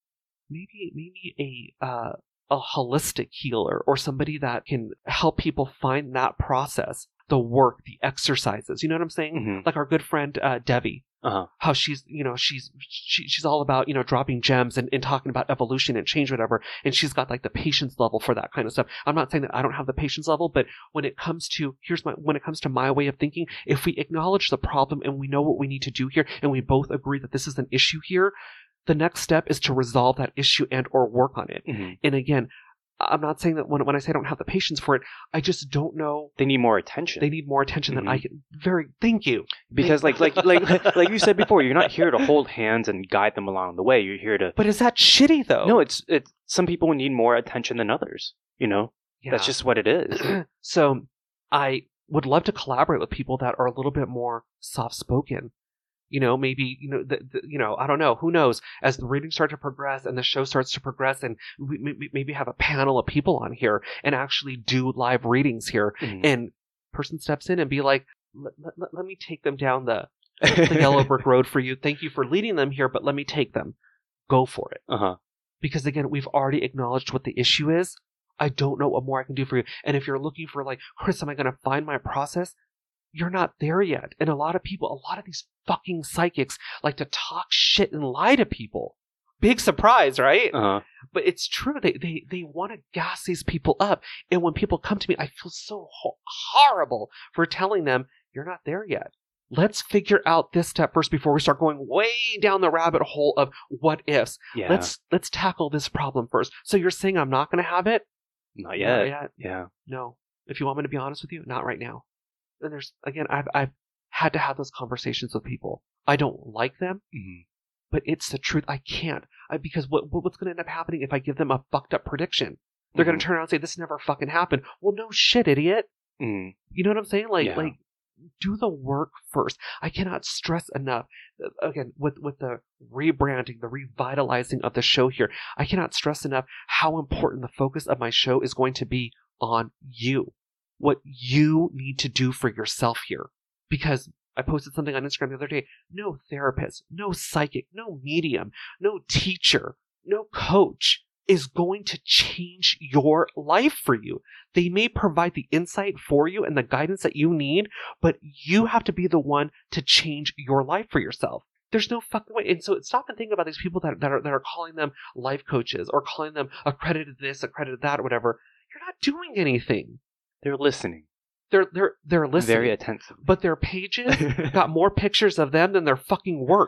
maybe, maybe a, uh, a holistic healer or somebody that can help people find that process, the work, the exercises. You know what I'm saying? Mm-hmm. Like our good friend, uh, Debbie. Uh-huh. How she's, you know, she's she, she's all about, you know, dropping gems and, and talking about evolution and change, whatever. And she's got like the patience level for that kind of stuff. I'm not saying that I don't have the patience level, but when it comes to, here's my, when it comes to my way of thinking, if we acknowledge the problem and we know what we need to do here and we both agree that this is an issue here, the next step is to resolve that issue and or work on it. Mm-hmm. And again, I'm not saying that when, when I say I don't have the patience for it, I just don't know. They need more attention. They need more attention mm-hmm. than I can. Very, thank you. Because thank like, like, like, like you said before, you're not here to hold hands and guide them along the way. You're here to. But is that shitty though? No, it's, it's, some people need more attention than others, you know? Yeah. That's just what it is. So I would love to collaborate with people that are a little bit more soft-spoken. You know, maybe, you know, the, the, you know, I don't know, who knows, as the readings start to progress and the show starts to progress and we, we maybe have a panel of people on here and actually do live readings here mm-hmm. and person steps in and be like, let, let, let me take them down the, the yellow brick road for you. Thank you for leading them here, but let me take them. Go for it. Uh-huh. Because again, we've already acknowledged what the issue is. I don't know what more I can do for you. And if you're looking for like, Chris, am I going to find my process? You're not there yet. And a lot of people, a lot of these fucking psychics like to talk shit and lie to people. Big surprise, right? Uh-huh. But it's true. They they they want to gas these people up. And when people come to me, I feel so ho- horrible for telling them, you're not there yet. Let's figure out this step first before we start going way down the rabbit hole of what ifs. Yeah. Let's let's tackle this problem first. So you're saying I'm not going to have it? Not yet. Not yet. Yeah. No. If you want me to be honest with you, not right now. And there's, again, I've, I've had to have those conversations with people. I don't like them, mm-hmm. but it's the truth. I can't. I, because what what's going to end up happening if I give them a fucked up prediction? They're mm-hmm. going to turn around and say, this never fucking happened. Well, no shit, idiot. Mm-hmm. You know what I'm saying? Like, yeah. like, do the work first. I cannot stress enough, again, with, with the rebranding, the revitalizing of the show here, I cannot stress enough how important the focus of my show is going to be on you. What you need to do for yourself here. Because I posted something on Instagram the other day. No therapist, no psychic, no medium, no teacher, no coach is going to change your life for you. They may provide the insight for you and the guidance that you need, but you have to be the one to change your life for yourself. There's no fucking way. And so stop and think about these people that, that are that are calling them life coaches or calling them accredited this, accredited that, or whatever. You're not doing anything. They're listening. They're they're they're listening. Very attentive. But their pages got more pictures of them than their fucking work.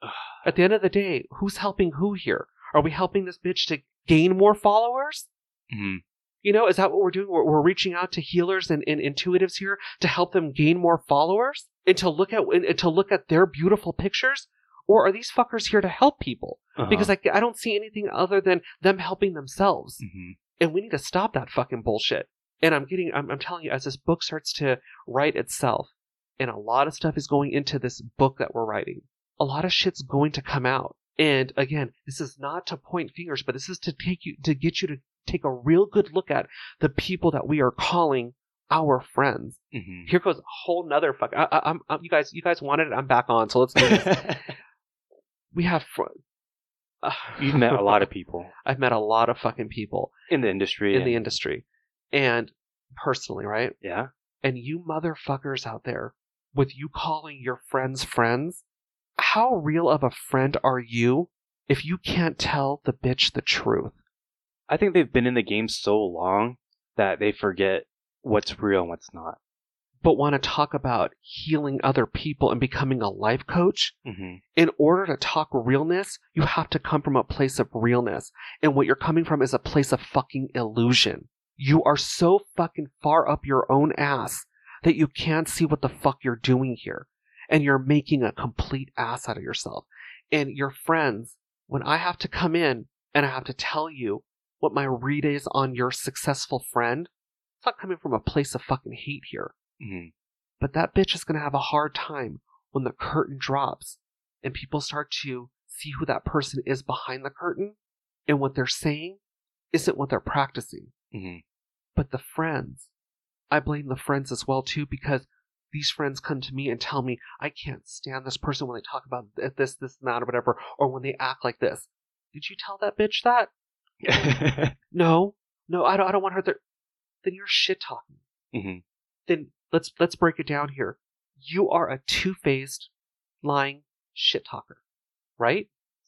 At the end of the day, who's helping who here? Are we helping this bitch to gain more followers? Mm-hmm. You know, is that what we're doing? We're, we're reaching out to healers and, and intuitives here to help them gain more followers and to look at and to look at their beautiful pictures? Or are these fuckers here to help people? Uh-huh. Because I, I don't see anything other than them helping themselves. Mm-hmm. And we need to stop that fucking bullshit. And I'm getting, I'm, I'm telling you, as this book starts to write itself, and a lot of stuff is going into this book that we're writing, a lot of shit's going to come out. And again, this is not to point fingers, but this is to take you, to get you to take a real good look at the people that we are calling our friends. Mm-hmm. Here goes a whole nother fuck. I, I, I'm, I'm, you guys, you guys wanted it. I'm back on. So let's do this. We have. Fr- uh, You've met a lot of people. I've met a lot of fucking people in the industry. In and... the industry. And personally, right? Yeah. And you motherfuckers out there, with you calling your friends friends, how real of a friend are you if you can't tell the bitch the truth? I think they've been in the game so long that they forget what's real and what's not. But want to talk about healing other people and becoming a life coach? Mm-hmm. In order to talk realness, you have to come from a place of realness. And what you're coming from is a place of fucking illusion. You are so fucking far up your own ass that you can't see what the fuck you're doing here. And you're making a complete ass out of yourself. And your friends, when I have to come in and I have to tell you what my read is on your successful friend, it's not coming from a place of fucking hate here. Mm-hmm. But that bitch is going to have a hard time when the curtain drops and people start to see who that person is behind the curtain, and what they're saying isn't what they're practicing. Mm-hmm. But the friends, I blame the friends as well too, because these friends come to me and tell me, I can't stand this person when they talk about this, this, and that, or whatever, or when they act like this. Did you tell that bitch that? No, no, I don't. I don't want her there. Then you're shit talking. Mm-hmm. Then let's let's break it down here. You are a two-faced, lying shit talker, right?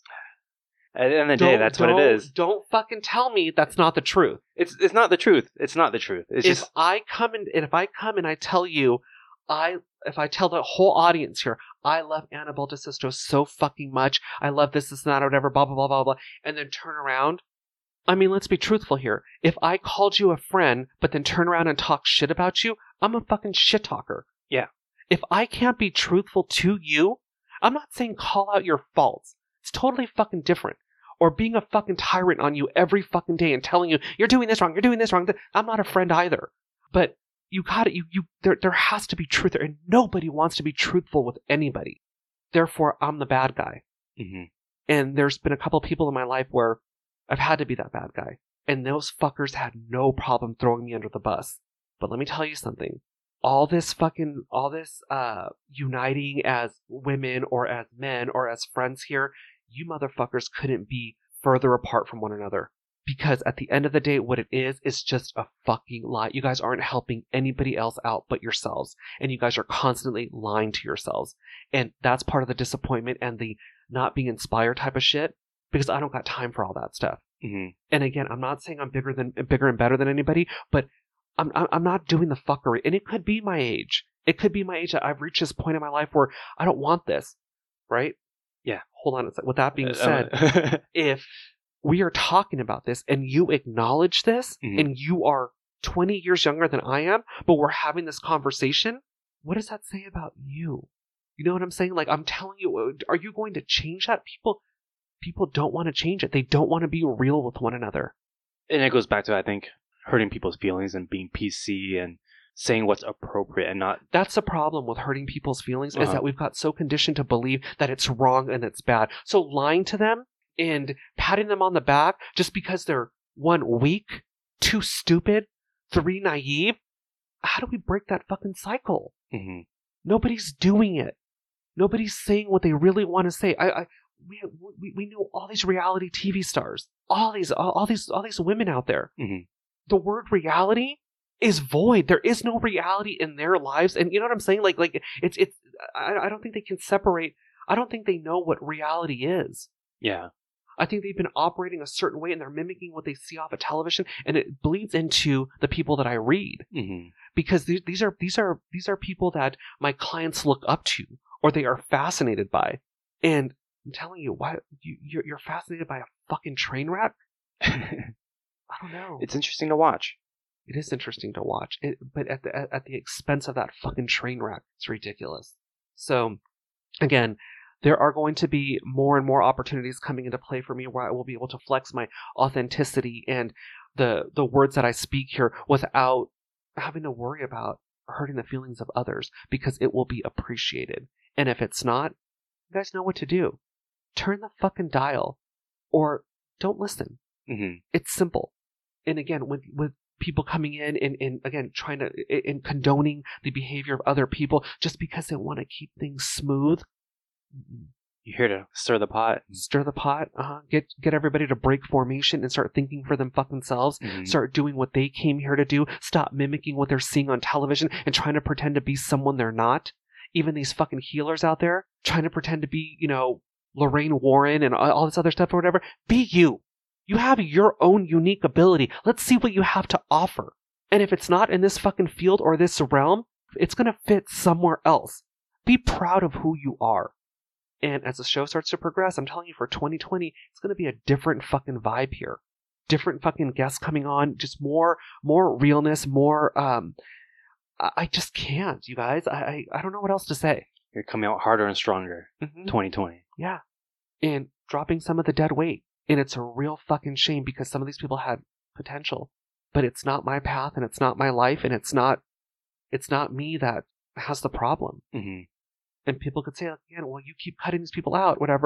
At the end of the day, that's what it is. Don't fucking tell me that's not the truth. It's it's not the truth. It's not the truth. It's if just I come in, and if I come and I tell you, I if I tell the whole audience here, I love Annabelle DeSisto so fucking much. I love this, this, and that, or whatever, blah blah blah blah blah, and then turn around. I mean, let's be truthful here. If I called you a friend, but then turn around and talk shit about you, I'm a fucking shit talker. Yeah. If I can't be truthful to you, I'm not saying call out your faults. It's totally fucking different. Or being a fucking tyrant on you every fucking day and telling you, you're doing this wrong, you're doing this wrong. I'm not a friend either. But you gotta, you, you, there, there has to be truth there. And nobody wants to be truthful with anybody. Therefore, I'm the bad guy. Mm-hmm. And there's been a couple of people in my life where I've had to be that bad guy. And those fuckers had no problem throwing me under the bus. But let me tell you something. All this fucking, all this uh, uniting as women or as men or as friends here, you motherfuckers couldn't be further apart from one another. Because at the end of the day, what it is, is just a fucking lie. You guys aren't helping anybody else out but yourselves. And you guys are constantly lying to yourselves. And that's part of the disappointment and the not being inspired type of shit. Because I don't got time for all that stuff. Mm-hmm. And again, I'm not saying I'm bigger than bigger and better than anybody, but I'm I'm not doing the fuckery. And it could be my age. It could be my age. I've reached this point in my life where I don't want this, right? Yeah. Hold on a second. With that being Uh, said, uh, if we are talking about this and you acknowledge this, Mhm. and you are twenty years younger than I am, but we're having this conversation, what does that say about you? You know what I'm saying? Like, I'm telling you, are you going to change that? People, people don't want to change it. They don't want to be real with one another. and it goes back to, I think, hurting people's feelings and being P C and saying what's appropriate and not. That's the problem with hurting people's feelings, is Uh-huh. that we've got so conditioned to believe that it's wrong and it's bad. So lying to them and patting them on the back just because they're one, weak, two, stupid, three, naive. How do we break that fucking cycle? Mm-hmm. Nobody's doing it. Nobody's saying what they really want to say. I, I we, we we know all these reality T V stars, all these all, all these all these women out there. Mm-hmm. The word reality is void. There is no reality in their lives, and you know what I'm saying? Like like it's it's. I, I don't think they can separate. I don't think they know what reality is. Yeah. I think they've been operating a certain way, and they're mimicking what they see off of television, and it bleeds into the people that I read. Mm-hmm. Because these, these are these are these are people that my clients look up to, or they are fascinated by. And I'm telling you, why you you're, you're fascinated by a fucking train wreck? I don't know. It's interesting to watch. It is interesting to watch, it, but at the at the expense of that fucking train wreck, it's ridiculous. So, again, there are going to be more and more opportunities coming into play for me where I will be able to flex my authenticity and the the words that I speak here without having to worry about hurting the feelings of others, because it will be appreciated. And if it's not, you guys know what to do. Turn the fucking dial, or don't listen. Mm-hmm. It's simple. And again, with with people coming in and, and again trying to and condoning the behavior of other people just because they want to keep things smooth. You're here to stir the pot. Stir the pot, uh, get get everybody to break formation and start thinking for them fucking selves. Mm-hmm. Start doing what they came here to do. Stop mimicking what they're seeing on television and trying to pretend to be someone they're not. Even these fucking healers out there trying to pretend to be, you know, Lorraine Warren and all this other stuff or whatever. Be you. You have your own unique ability. Let's see what you have to offer. And if it's not in this fucking field or this realm, it's going to fit somewhere else. Be proud of who you are. And as the show starts to progress, I'm telling you, for twenty twenty, it's going to be a different fucking vibe here. Different fucking guests coming on, just more, more realness, more, um, I, I just can't, you guys. I, I, I don't know what else to say. You're coming out harder and stronger. Mm-hmm. twenty twenty. Yeah. And dropping some of the dead weight. And it's a real fucking shame because some of these people had potential. But it's not my path, and it's not my life, and it's not, it's not me that has the problem. Mm-hmm. And people could say, again, well, you keep cutting these people out, whatever.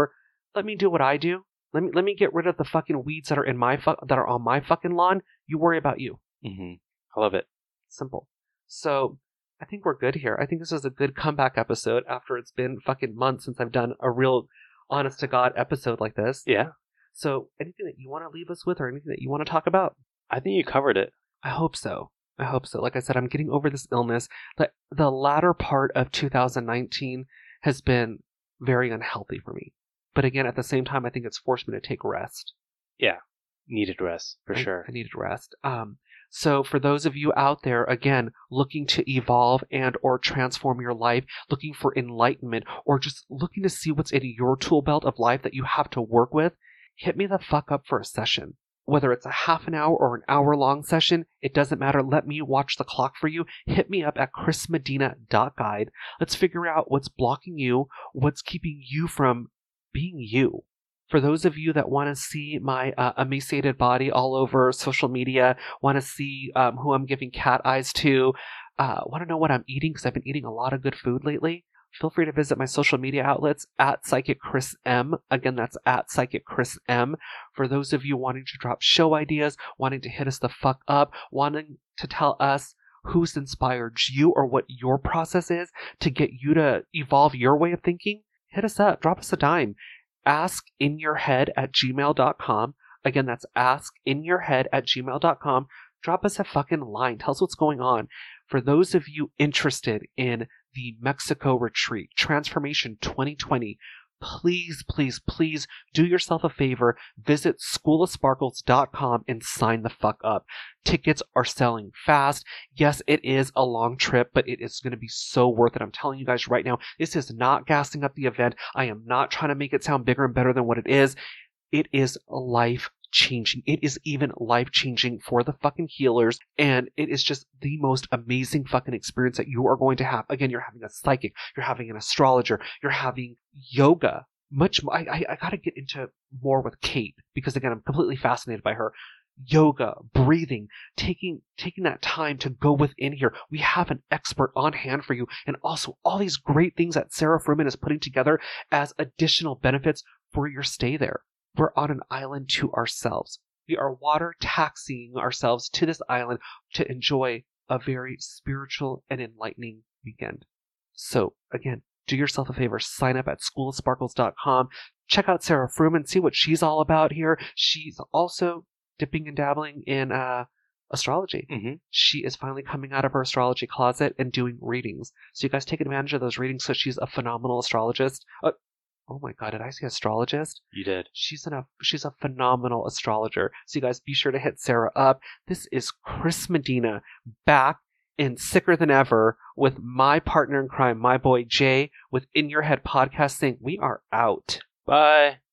let me do what I do. Let me let me get rid of the fucking weeds that are in my fu- that are on my fucking lawn. You worry about you. Mm-hmm. I love it. Simple. So I think we're good here. I think this is a good comeback episode after it's been fucking months since I've done a real honest to God episode like this. Yeah. So anything that you want to leave us with or anything that you want to talk about? I think you covered it. I hope so. I hope so. Like I said, I'm getting over this illness. The, the latter part of two thousand nineteen has been very unhealthy for me. But again, at the same time, I think it's forced me to take rest. Yeah. Needed rest, for I, sure. I needed rest. Um, so for those of you out there, again, looking to evolve and or transform your life, looking for enlightenment, or just looking to see what's in your tool belt of life that you have to work with, hit me the fuck up for a session. Whether it's a half an hour or an hour long session, it doesn't matter. Let me watch the clock for you. Hit me up at chris medina dot guide. Let's figure out what's blocking you, what's keeping you from being you. For those of you that want to see my uh, emaciated body all over social media, want to see um, who I'm giving cat eyes to, uh, want to know what I'm eating because I've been eating a lot of good food lately, feel free to visit my social media outlets at Psychic Chris M. Again, that's at Psychic Chris M. For those of you wanting to drop show ideas, wanting to hit us the fuck up, wanting to tell us who's inspired you or what your process is to get you to evolve your way of thinking, hit us up. Drop us a dime. askinyourhead at gmail dot com. Again, that's askinyourhead at gmail dot com. Drop us a fucking line. Tell us what's going on. For those of you interested in the Mexico retreat, Transformation twenty twenty, please, please, please do yourself a favor. Visit school of sparkles dot com and sign the fuck up. Tickets are selling fast. Yes, it is a long trip, but it is going to be so worth it. I'm telling you guys right now, this is not gassing up the event. I am not trying to make it sound bigger and better than what it is. It is life changing. It is even life changing for the fucking healers. And it is just the most amazing fucking experience that you are going to have. Again, you're having a psychic, you're having an astrologer, you're having yoga. Much more. I, I, I got to get into more with Kate because again, I'm completely fascinated by her. Yoga, breathing, taking taking that time to go within here. We have an expert on hand for you, and also all these great things that Sarah Fruman is putting together as additional benefits for your stay there. We're on an island to ourselves. We are water taxiing ourselves to this island to enjoy a very spiritual and enlightening weekend. So again, do yourself a favor, sign up at school of sparkles dot com. Check out Sarah Fruman, see what she's all about here. She's also dipping and dabbling in uh, astrology. Mm-hmm. She is finally coming out of her astrology closet and doing readings. So you guys take advantage of those readings. So she's a phenomenal astrologist. Uh, oh my God, did I say astrologist? You did. She's an, a she's a phenomenal astrologer. So you guys be sure to hit Sarah up. This is Chris Medina back and sicker than ever with my partner in crime, my boy Jay, with In Your Head Podcast saying we are out. Bye.